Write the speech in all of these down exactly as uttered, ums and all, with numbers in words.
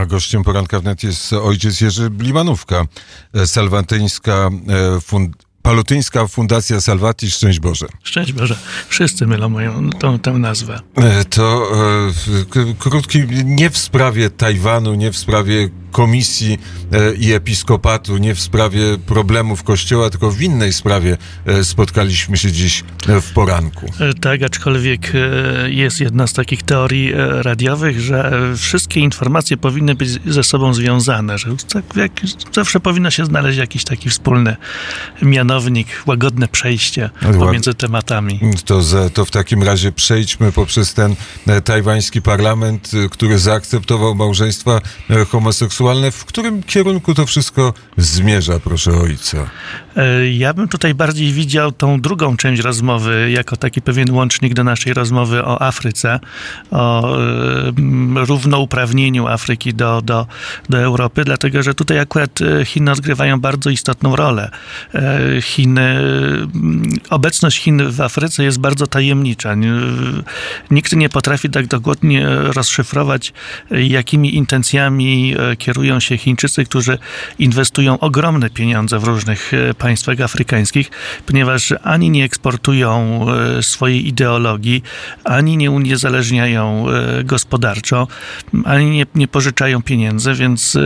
A gościem Poranka Wnet jest ojciec Jerzy Limanówka, salwatyńska fund... Palotyńska Fundacja Salvati. Szczęść Boże. Szczęść Boże. Wszyscy mylą moją tą, tę nazwę. To e, k- krótki, nie w sprawie Tajwanu, nie w sprawie komisji e, i episkopatu, nie w sprawie problemów Kościoła, tylko w innej sprawie e, spotkaliśmy się dziś e, w poranku. E, tak, aczkolwiek e, jest jedna z takich teorii e, radiowych, że e, wszystkie informacje powinny być ze sobą związane, że tak, jak, zawsze powinno się znaleźć jakiś taki wspólny mianownik, łagodne przejście pomiędzy tematami. To, za, to w takim razie przejdźmy poprzez ten e, tajwański parlament, e, który zaakceptował małżeństwa e, homoseksualne. W którym kierunku to wszystko zmierza, proszę ojca? Ja bym tutaj bardziej widział tą drugą część rozmowy jako taki pewien łącznik do naszej rozmowy o Afryce, o równouprawnieniu Afryki do, do, do Europy, dlatego że tutaj akurat Chiny odgrywają bardzo istotną rolę. Chiny, obecność Chin w Afryce jest bardzo tajemnicza. Nikt nie potrafi tak dokładnie rozszyfrować, jakimi intencjami kierują się Chińczycy, którzy inwestują ogromne pieniądze w różnych państwach afrykańskich, ponieważ ani nie eksportują swojej ideologii, ani nie uniezależniają gospodarczo, ani nie, nie pożyczają pieniędzy, więc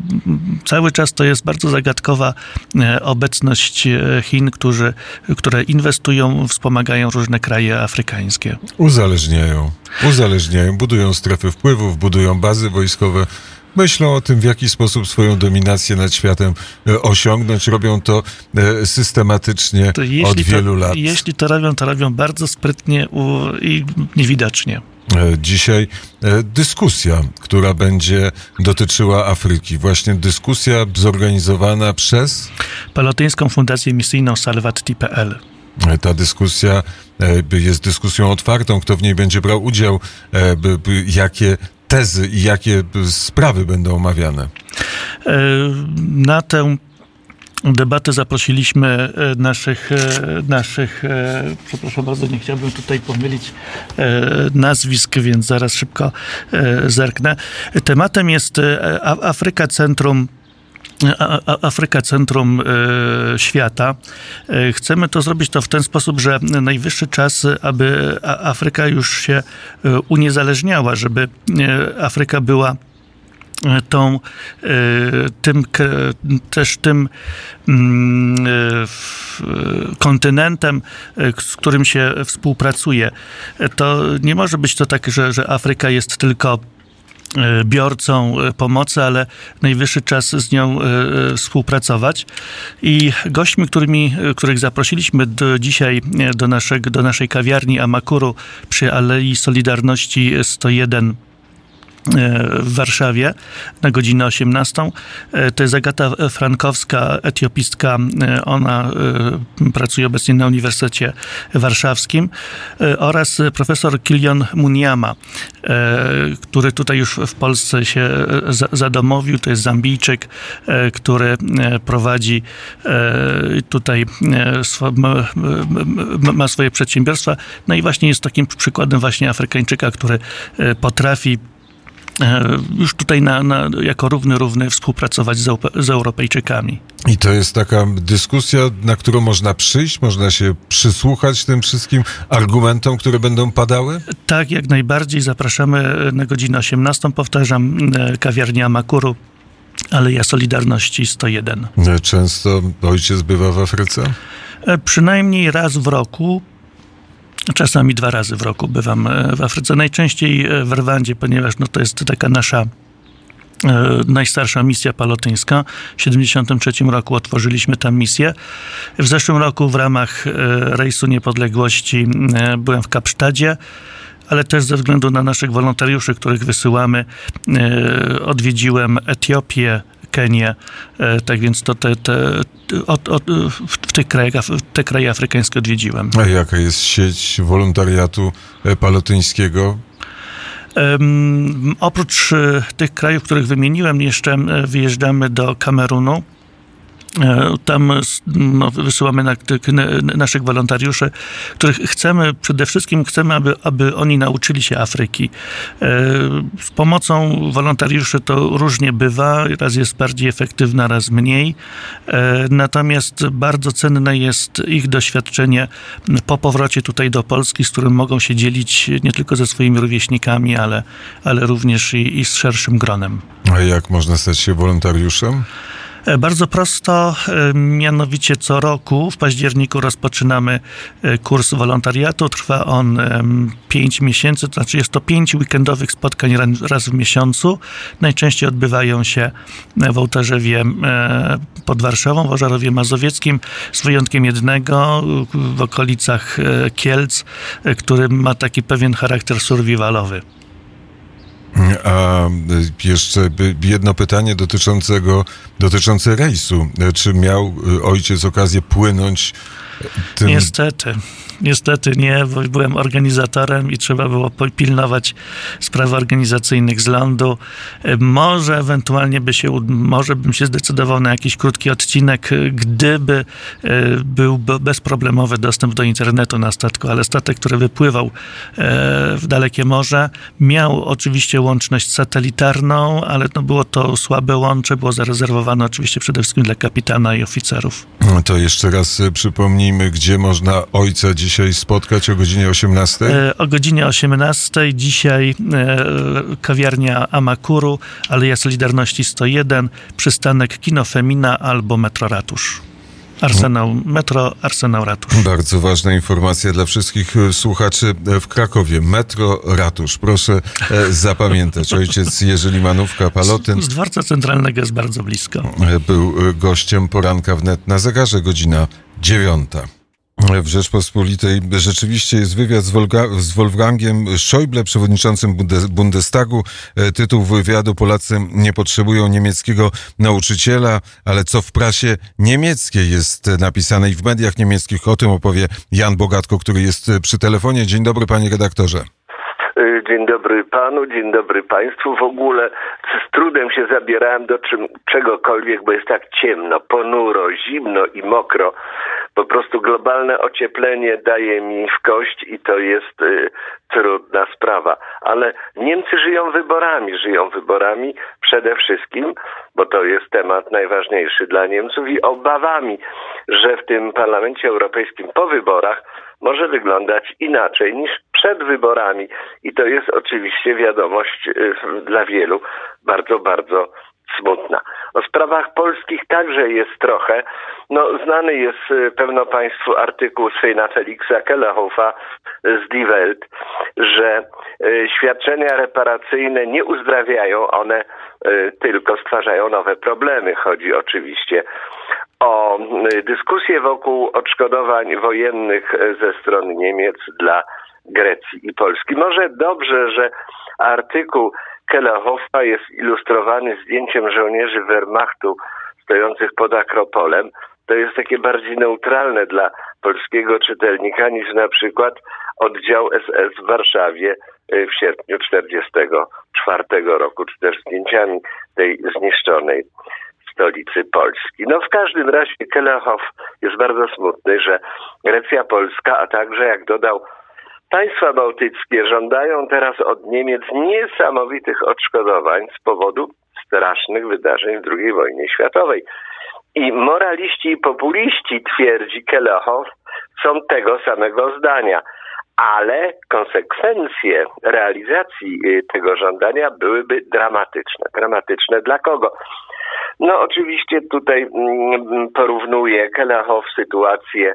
cały czas to jest bardzo zagadkowa obecność Chin, którzy, które inwestują, wspomagają różne kraje afrykańskie. Uzależniają. Uzależniają. Budują strefy wpływów, budują bazy wojskowe. Myślą o tym, w jaki sposób swoją dominację nad światem osiągnąć. Robią to systematycznie od wielu to, lat. Jeśli to robią, to robią bardzo sprytnie i niewidocznie. Dzisiaj dyskusja, która będzie dotyczyła Afryki. Właśnie dyskusja zorganizowana przez Palotyńską Fundację Misyjną Salvati kropka pe el. Ta dyskusja jest dyskusją otwartą. Kto w niej będzie brał udział? Jakie tezy i jakie sprawy będą omawiane? Na tę debatę zaprosiliśmy naszych, naszych, przepraszam bardzo, nie chciałbym tutaj pomylić nazwisk, więc zaraz szybko zerknę. Tematem jest Afryka Centrum Afryka Centrum Świata. Chcemy to zrobić to w ten sposób, że najwyższy czas, aby Afryka już się uniezależniała, żeby Afryka była tą, tym, też tym kontynentem, z którym się współpracuje. To nie może być to tak, że, że Afryka jest tylko biorcą pomocy, ale najwyższy czas z nią współpracować. I gośćmi, którymi, których zaprosiliśmy do, dzisiaj do, naszego, do naszej kawiarni Amakuru przy Alei Solidarności sto jeden w Warszawie na godzinę osiemnastą. To jest Agata Frankowska, etiopistka. Ona pracuje obecnie na Uniwersytecie Warszawskim, oraz profesor Kilian Muniama, który tutaj już w Polsce się zadomowił. To jest Zambijczyk, który prowadzi tutaj, ma swoje przedsiębiorstwa. No i właśnie jest takim przykładem właśnie Afrykańczyka, który potrafi już tutaj na, na, jako równy, równy współpracować z, z Europejczykami. I to jest taka dyskusja, na którą można przyjść, można się przysłuchać tym wszystkim argumentom, które będą padały? Tak, jak najbardziej. Zapraszamy na godzinę osiemnastą. Powtarzam, kawiarnia Amakuru, Aleja Solidarności sto jeden. Często ojciec bywa w Afryce? Przynajmniej raz w roku. Czasami dwa razy w roku bywam w Afryce. Najczęściej w Rwandzie, ponieważ no, to jest taka nasza e, najstarsza misja palotyńska. W siedemdziesiątym trzecim roku otworzyliśmy tam misję. W zeszłym roku w ramach e, Rejsu Niepodległości e, byłem w Kapsztadzie, ale też ze względu na naszych wolontariuszy, których wysyłamy, e, odwiedziłem Etiopię, Kenię, e, tak więc to te, te, od, od, w tych krajach, te kraje afrykańskie odwiedziłem. A jaka jest sieć wolontariatu palotyńskiego? Um, oprócz tych krajów, których wymieniłem, jeszcze wyjeżdżamy do Kamerunu, Tam no, wysyłamy na, na, naszych wolontariuszy, których chcemy, przede wszystkim chcemy, aby, aby oni nauczyli się Afryki. Z pomocą wolontariuszy to różnie bywa, raz jest bardziej efektywna, raz mniej. Natomiast bardzo cenne jest ich doświadczenie po powrocie tutaj do Polski, z którym mogą się dzielić nie tylko ze swoimi rówieśnikami, ale, ale również i, i z szerszym gronem. A jak można stać się wolontariuszem? Bardzo prosto, mianowicie co roku w październiku rozpoczynamy kurs wolontariatu. Trwa on pięć miesięcy, to znaczy jest to pięć weekendowych spotkań raz w miesiącu. Najczęściej odbywają się w Ołtarzewie pod Warszawą, w Ożarowie Mazowieckim, z wyjątkiem jednego w okolicach Kielc, który ma taki pewien charakter survivalowy. A jeszcze jedno pytanie dotyczącego, dotyczące rejsu. Czy miał ojciec okazję płynąć tym... Niestety. Niestety nie, bo byłem organizatorem i trzeba było pilnować spraw organizacyjnych z lądu. Może ewentualnie by się, może bym się zdecydował na jakiś krótki odcinek, gdyby był bezproblemowy dostęp do internetu na statku, ale statek, który wypływał w dalekie morze, miał oczywiście łączność satelitarną, ale no było to słabe łącze, było zarezerwowane oczywiście przede wszystkim dla kapitana i oficerów. To jeszcze raz przypomnijmy, gdzie można ojca dzisiaj spotkać o godzinie osiemnastej? O godzinie osiemnastej dzisiaj kawiarnia Amakuru, Aleja Solidarności sto jeden, przystanek Kino Femina albo Metro Ratusz. Arsenał, Metro, Arsenał Ratusz. Bardzo ważna informacja dla wszystkich słuchaczy w Krakowie. Metro Ratusz. Proszę zapamiętać. Ojciec Jerzy Limanówka-Palotyn. Z dworca centralnego jest bardzo blisko. Był gościem poranka wnet na zegarze, godzina dziewiąta. W Rzeczpospolitej rzeczywiście jest wywiad z, Wolga- z Wolfgangiem Schäuble, przewodniczącym Bundes- Bundestagu. Tytuł wywiadu: Polacy nie potrzebują niemieckiego nauczyciela, ale co w prasie niemieckiej jest napisane i w mediach niemieckich. O tym opowie Jan Bogatko, który jest przy telefonie. Dzień dobry, panie redaktorze. Dzień dobry panu, dzień dobry państwu. W ogóle z trudem się zabierałem do czym, czegokolwiek, bo jest tak ciemno, ponuro, zimno i mokro. Po prostu globalne ocieplenie daje mi w kość i to jest y, trudna sprawa. Ale Niemcy żyją wyborami, żyją wyborami przede wszystkim, bo to jest temat najważniejszy dla Niemców, i obawami, że w tym Parlamencie Europejskim po wyborach może wyglądać inaczej niż przed wyborami. I to jest oczywiście wiadomość y, dla wielu bardzo, bardzo smutna. O sprawach polskich także jest trochę. No, znany jest pewno państwu artykuł Sveina Felixa Kellerhofa z Die Welt, że y, świadczenia reparacyjne nie uzdrawiają, one y, tylko stwarzają nowe problemy. Chodzi oczywiście o y, dyskusję wokół odszkodowań wojennych ze strony Niemiec dla Grecji i Polski. Może dobrze, że artykuł Kellerhofa jest ilustrowany zdjęciem żołnierzy Wehrmachtu stojących pod Akropolem. To jest takie bardziej neutralne dla polskiego czytelnika niż na przykład oddział S S w Warszawie w sierpniu czterdziestego czwartego roku, czy też zdjęciami tej zniszczonej stolicy Polski. No w każdym razie Kellerhof jest bardzo smutny, że Grecja, Polska, a także, jak dodał, państwa bałtyckie żądają teraz od Niemiec niesamowitych odszkodowań z powodu strasznych wydarzeń w drugiej wojnie światowej. I moraliści i populiści, twierdzi Kellerhof, są tego samego zdania. Ale konsekwencje realizacji tego żądania byłyby dramatyczne. Dramatyczne dla kogo? No oczywiście tutaj porównuje Kellerhof sytuację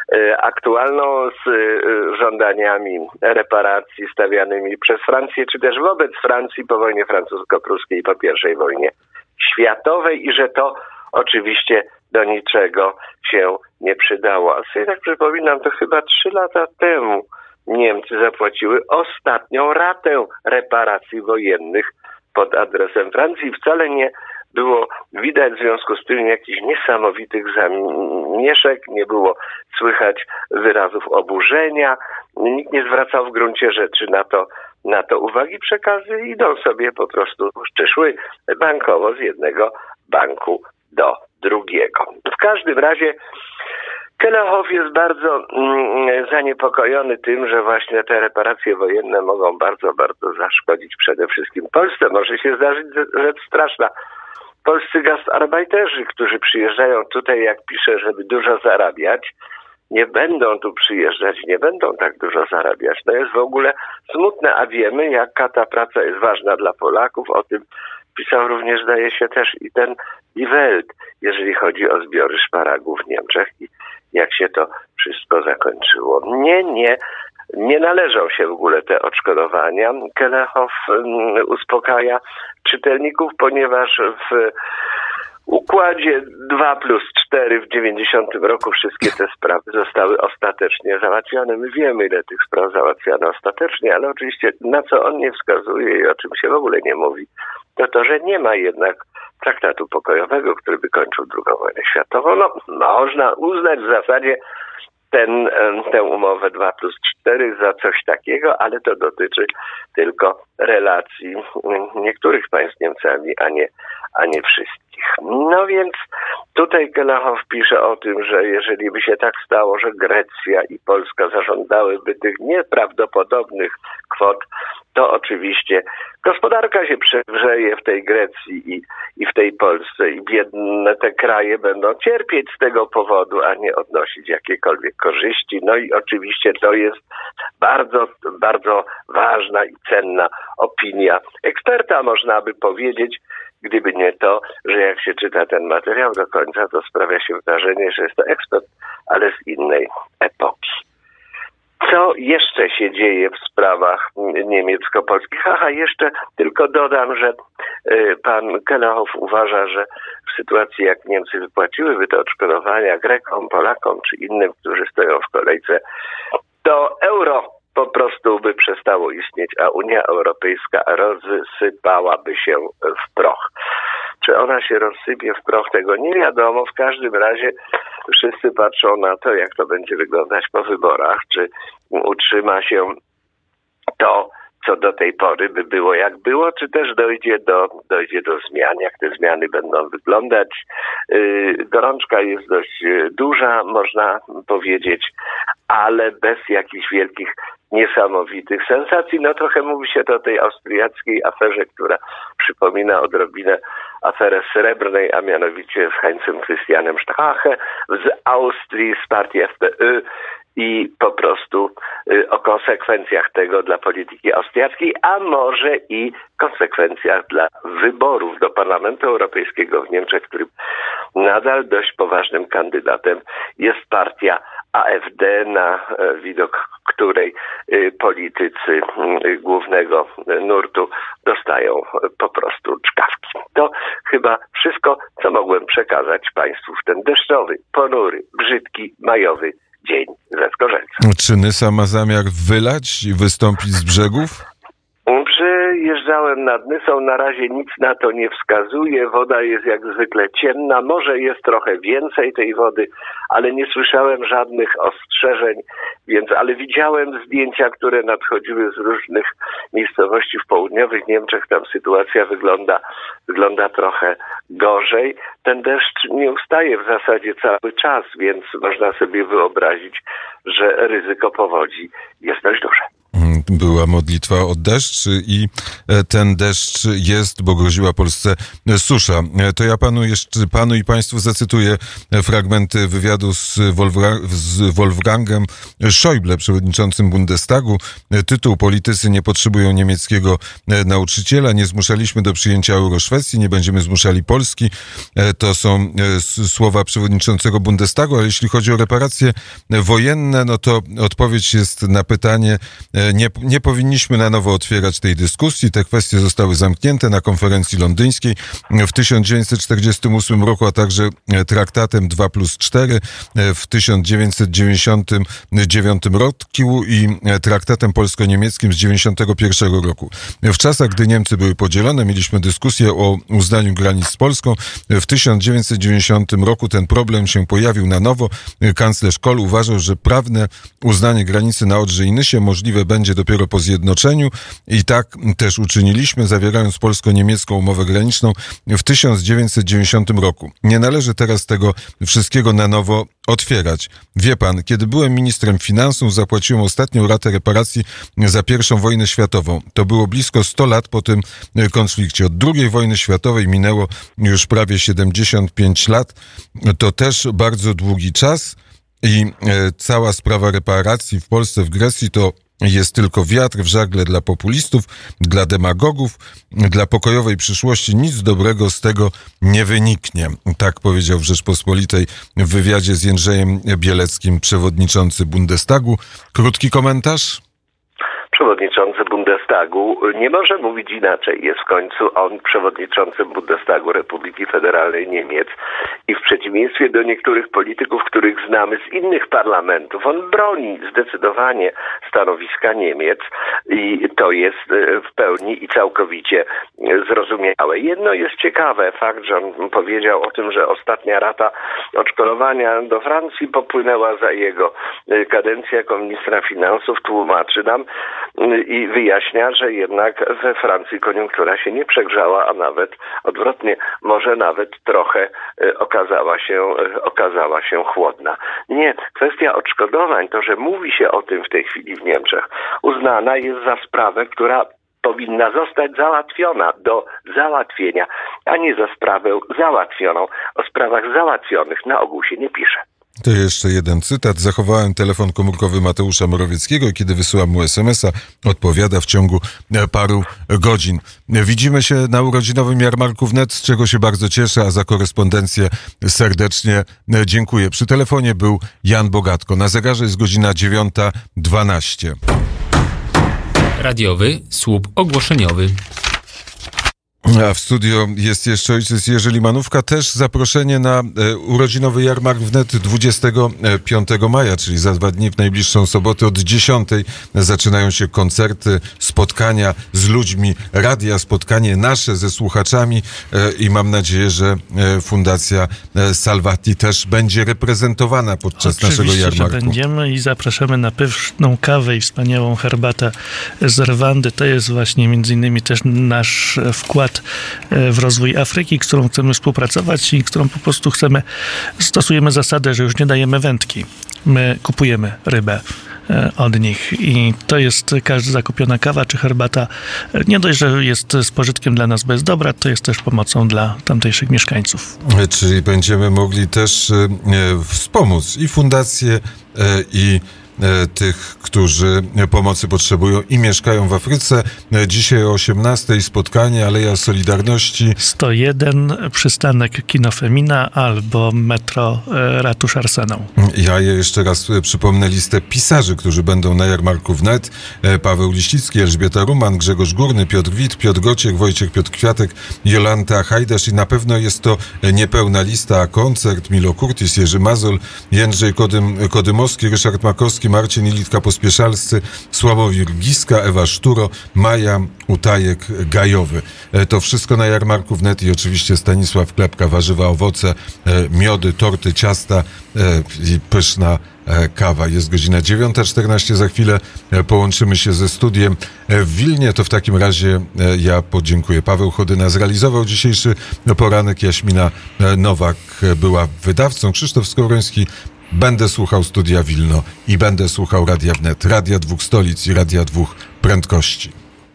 aktualną z żądaniami reparacji stawianymi przez Francję, czy też wobec Francji po wojnie francusko-pruskiej i po pierwszej wojnie światowej, i że to oczywiście do niczego się nie przydało. A sobie tak przypominam, to chyba trzy lata temu Niemcy zapłaciły ostatnią ratę reparacji wojennych pod adresem Francji. Wcale nie było widać w związku z tym jakichś niesamowitych zamieszek, nie było słychać wyrazów oburzenia. Nikt nie zwracał w gruncie rzeczy na to, na to uwagi. Przekazy idą sobie po prostu, czy szły bankowo z jednego banku do drugiego. W każdym razie Kelechow jest bardzo mm, zaniepokojony tym, że właśnie te reparacje wojenne mogą bardzo, bardzo zaszkodzić przede wszystkim Polsce. Może się zdarzyć rzecz straszna. Polscy gastarbeiterzy, którzy przyjeżdżają tutaj, jak piszę, żeby dużo zarabiać, nie będą tu przyjeżdżać, nie będą tak dużo zarabiać. To jest w ogóle smutne, a wiemy, jaka ta praca jest ważna dla Polaków. O tym pisał również, zdaje się, też i ten Die Welt, jeżeli chodzi o zbiory szparagów w Niemczech i jak się to wszystko zakończyło. Nie, nie, nie należą się w ogóle te odszkodowania. Kelechow um, uspokaja czytelników, ponieważ w układzie dwa plus cztery w dziewięćdziesiątym roku wszystkie te sprawy zostały ostatecznie załatwione. My wiemy, ile tych spraw załatwiano ostatecznie, ale oczywiście na co on nie wskazuje i o czym się w ogóle nie mówi, to to, że nie ma jednak traktatu pokojowego, który by kończył drugą wojnę światową. No, można uznać w zasadzie ten, tę umowę dwa plus cztery za coś takiego, ale to dotyczy tylko relacji niektórych państw z Niemcami, a nie, a nie wszystkich. No więc tutaj Kelechow pisze o tym, że jeżeli by się tak stało, że Grecja i Polska zażądałyby tych nieprawdopodobnych kwot, to oczywiście gospodarka się przegrzeje w tej Grecji i, i w tej Polsce i biedne te kraje będą cierpieć z tego powodu, a nie odnosić jakiekolwiek korzyści. No i oczywiście to jest bardzo, bardzo ważna i cenna opinia eksperta, można by powiedzieć, gdyby nie to, że jak się czyta ten materiał do końca, to sprawia się wrażenie, że jest to ekspert, ale z innej epoki. Co jeszcze się dzieje w sprawach niemiecko-polskich? Aha, jeszcze tylko dodam, że y, pan Kelechow uważa, że w sytuacji jak Niemcy wypłaciłyby te odszkodowania Grekom, Polakom czy innym, którzy stoją w kolejce, to euro po prostu by przestało istnieć, a Unia Europejska rozsypałaby się w proch. Czy ona się rozsypie w proch, tego nie wiadomo. W każdym razie wszyscy patrzą na to, jak to będzie wyglądać po wyborach. Czy utrzyma się to, co do tej pory by było jak było, czy też dojdzie do, dojdzie do zmian, jak te zmiany będą wyglądać. Yy, gorączka jest dość duża, można powiedzieć, ale bez jakichś wielkich, niesamowitych sensacji. No trochę mówi się to o tej austriackiej aferze, która przypomina odrobinę aferę Srebrnej, a mianowicie z Heinzem Christianem Strache z Austrii, z partii F P Ö, i po prostu y, o konsekwencjach tego dla polityki austriackiej, a może i konsekwencjach dla wyborów do Parlamentu Europejskiego w Niemczech, którym nadal dość poważnym kandydatem jest partia A F D, na y, widok której y, politycy y, głównego nurtu dostają y, po prostu czkawki. To chyba wszystko, co mogłem przekazać Państwu w ten deszczowy, ponury, brzydki, majowy dzień ze Zgorzelca. Czy Nysa ma zamiar wylać i wystąpić z brzegów? Przyjeżdżałem nad Nysą, na razie nic na to nie wskazuje. Woda jest jak zwykle ciemna, może jest trochę więcej tej wody, ale nie słyszałem żadnych ostrzeżeń, więc, ale widziałem zdjęcia, które nadchodziły z różnych miejscowości w południowych Niemczech. Tam sytuacja wygląda, wygląda trochę gorzej. Ten deszcz nie ustaje w zasadzie cały czas, więc można sobie wyobrazić, że ryzyko powodzi jest dość duże. Była modlitwa o deszcz i ten deszcz jest, bo groziła Polsce susza. To ja panu jeszcze, panu i państwu zacytuję fragmenty wywiadu z, Wolfra- z Wolfgangem Schäuble, przewodniczącym Bundestagu. Tytuł: Politycy nie potrzebują niemieckiego nauczyciela. Nie zmuszaliśmy do przyjęcia euro Szwecji, nie będziemy zmuszali Polski. To są słowa przewodniczącego Bundestagu, ale jeśli chodzi o reparacje wojenne, no to odpowiedź jest na pytanie: Nie, nie powinniśmy na nowo otwierać tej dyskusji. Te kwestie zostały zamknięte na konferencji londyńskiej w tysiąc dziewięćset czterdziestym ósmym roku, a także traktatem dwa plus cztery w tysiąc dziewięćset dziewięćdziesiątym dziewiątym roku i traktatem polsko-niemieckim z dziewięćdziesiątego pierwszego roku. W czasach, gdy Niemcy były podzielone, mieliśmy dyskusję o uznaniu granic z Polską. W tysiąc dziewięćset dziewięćdziesiątym roku ten problem się pojawił na nowo. Kanclerz Kohl uważał, że prawne uznanie granicy na Odrze i Nysie możliwe będzie dopiero dopiero po zjednoczeniu i tak też uczyniliśmy, zawierając polsko-niemiecką umowę graniczną w tysiąc dziewięćset dziewięćdziesiątym roku. Nie należy teraz tego wszystkiego na nowo otwierać. Wie pan, kiedy byłem ministrem finansów, zapłaciłem ostatnią ratę reparacji za pierwszą wojnę światową. To było blisko sto lat po tym konflikcie. Od drugiej wojny światowej minęło już prawie siedemdziesiąt pięć lat. To też bardzo długi czas i cała sprawa reparacji w Polsce, w Grecji to jest tylko wiatr w żagle dla populistów, dla demagogów, dla pokojowej przyszłości. Nic dobrego z tego nie wyniknie. Tak powiedział w Rzeczpospolitej w wywiadzie z Jędrzejem Bieleckim, przewodniczący Bundestagu. Krótki komentarz? Przewodniczący Bundestagu nie może mówić inaczej. Jest w końcu on przewodniczącym Bundestagu Republiki Federalnej Niemiec i w przeciwieństwie do niektórych polityków, których znamy z innych parlamentów, on broni zdecydowanie stanowiska Niemiec i to jest w pełni i całkowicie zrozumiałe. Jedno jest ciekawe, fakt, że on powiedział o tym, że ostatnia rata odszkodowania do Francji popłynęła za jego kadencję jako ministra finansów, tłumaczy nam i wyjaśnia, że jednak we Francji koniunktura się nie przegrzała, a nawet odwrotnie, może nawet trochę okazała się, okazała się chłodna. Nie, kwestia odszkodowań, to, że mówi się o tym w tej chwili w Niemczech, uznana jest za sprawę, która powinna zostać załatwiona do załatwienia, a nie za sprawę załatwioną. O sprawach załatwionych na ogół się nie pisze. To jeszcze jeden cytat. Zachowałem telefon komórkowy Mateusza Morawieckiego i kiedy wysyłam mu es em es a, odpowiada w ciągu paru godzin. Widzimy się na urodzinowym jarmarku wnet, z czego się bardzo cieszę, a za korespondencję serdecznie dziękuję. Przy telefonie był Jan Bogatko. Na zegarze jest godzina dziewiąta dwanaście. Radiowy słup ogłoszeniowy. A w studio jest jeszcze ojciec Jerzy Limanówka. Też zaproszenie na e, urodzinowy jarmark wnet dwudziestego piątego maja, czyli za dwa dni w najbliższą sobotę od dziesiątej zaczynają się koncerty, spotkania z ludźmi, radia, spotkanie nasze ze słuchaczami e, i mam nadzieję, że e, Fundacja e, Salvati też będzie reprezentowana podczas Oczywiście, naszego jarmarku. Że będziemy i zapraszamy na pyszną kawę i wspaniałą herbatę z Rwandy. To jest właśnie między innymi też nasz wkład w rozwój Afryki, z którą chcemy współpracować i którą po prostu chcemy, stosujemy zasadę, że już nie dajemy wędki. My kupujemy rybę od nich i to jest każda zakupiona kawa czy herbata. Nie dość, że jest z pożytkiem dla nas, bo jest dobra, to jest też pomocą dla tamtejszych mieszkańców. Czyli będziemy mogli też e, wspomóc i fundację, e, i tych, którzy pomocy potrzebują i mieszkają w Afryce. Dzisiaj o osiemnastej spotkanie Aleja Solidarności. sto jeden, przystanek Kino Femina albo metro Ratusz Arsenał. Ja jeszcze raz przypomnę listę pisarzy, którzy będą na jarmarku wnet. Paweł Liścicki, Elżbieta Ruman, Grzegorz Górny, Piotr Wit, Piotr Gociek, Wojciech Piotr Kwiatek, Jolanta Hajdasz i na pewno jest to niepełna lista, a koncert Milo Kurtis, Jerzy Mazol, Jędrzej Kodym, Kodymowski, Ryszard Makowski, Marcin Ilitka Pospieszalscy, Sławomir Giska, Ewa Szturo, Maja Utajek-Gajowy. To wszystko na jarmarku wnet i oczywiście Stanisław Klepka, warzywa, owoce, miody, torty, ciasta i pyszna kawa. Jest godzina dziewiąta czternaście, za chwilę połączymy się ze studiem w Wilnie. To w takim razie ja podziękuję. Paweł Chodyna zrealizował dzisiejszy poranek, Jaśmina Nowak była wydawcą, Krzysztof Skowroński. Będę słuchał Studia Wilno i będę słuchał Radia Wnet, Radia Dwóch Stolic i Radia Dwóch Prędkości.